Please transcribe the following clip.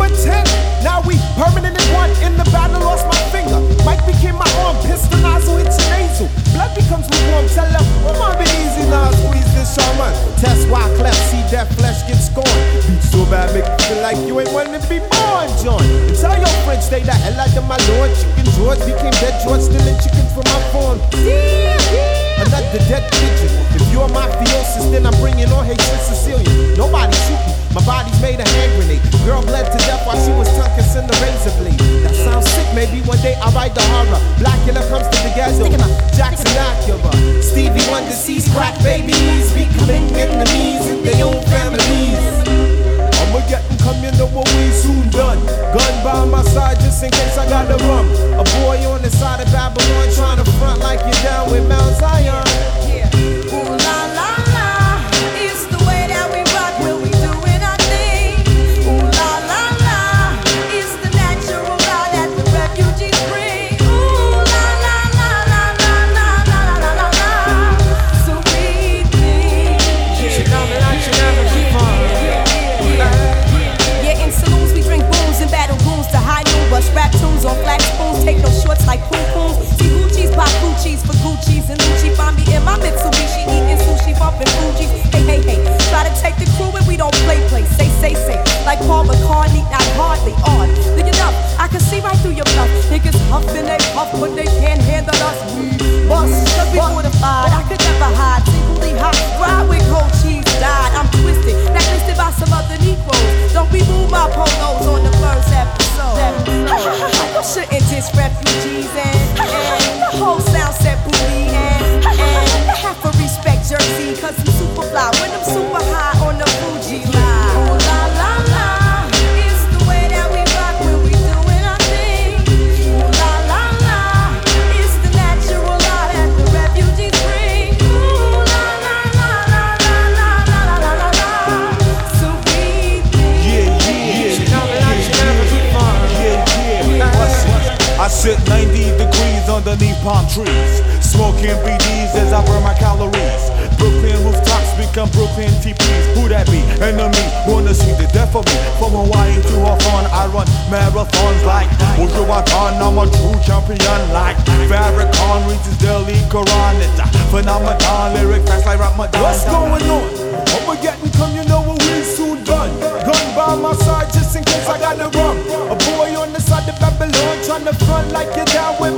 number 10. Now we permanent in one. In the battle, lost my finger. Mike became my arm. Pistol nozzle hits your nasal. Blood becomes lukewarm. Tell them, come on, be easy now. Squeeze this shaman. Test why cleft. See that flesh get scorned. Beat so bad, make you feel like you ain't wanting to be born, John. And tell your friends, stay the hell out of my lord. Chicken George became dead George, stealing chickens from my farm. Another dead pigeon. If you're mafiosis, then I'm bringing on Haitian Sicilian. Nobody shoot me. My body's made a hand grenade. Girl bled to death while she was tongue kissing the razor blade. That sounds sick. Maybe one day I'll write the horror. Blackula comes to the ghetto. Jackson Acura. Stevie Wonder sees crack babies becoming enemies in their own families. I'ma get them come, you know what we soon done. Gun by my side just in case I gotta run. A boy on the side of Babylon trying to front like you're down with Mount Zion. Ooh la la la, it's the way that we rock when we doing our thing. Ooh la la la, it's the natural law that the refugees bring. Ooh la la la la la la la la la la, sweet thing. She got me like she never before. Yeah, in saloons we drink booze and battle goons to high noon. Bust rap tunes on flat spoons, take no shorts like poom pooms. See Gucci's, pop Gucci's for Gucci's and Lucci. Find me in my Mitsubishi eating sushi, bumping Fuji's. Hey, hey, hey, try to take the crew and we don't play. Say, like Paul McCartney, not hardly on. Look it up, I can see right through your bluff. Niggas huffing, they puff, but they can't handle us. We bust, cause we mortified. I could never hide, singly hot, ride with cold cheese, died. I'm twisted, blacklisted by some other Negroes. Don't remove my polos on the first episode. You shouldn't diss refugees and the whole sound set booty and have to respect Jersey, cause I'm super fly when I'm super high on the Fuji line. Ooh la la la, it's the way that we rock when we doing our thing. Ooh la la la, it's the natural law that the refugees bring. Ooh la la la la la la la la la la, sweet thing. Yeah. She got me like she never before. I sit 90 degrees underneath palm trees, smoking BDs as I burn my calories. Brooklyn rooftops become Brooklyn TPs. Who that be? Enemy wanna see the death of me. From Hawaii to Hawthorne, I run marathons like Wujuwatan. I'm a true champion like Farrakhan reads Delhi Quran. It's a phenomenon, lyric fast like Ramadan. What's going on? I'ma get and come, you know what we soon done. Gun by my side just in case I gotta run. A boy on the side of Babylon trying to front like you're down with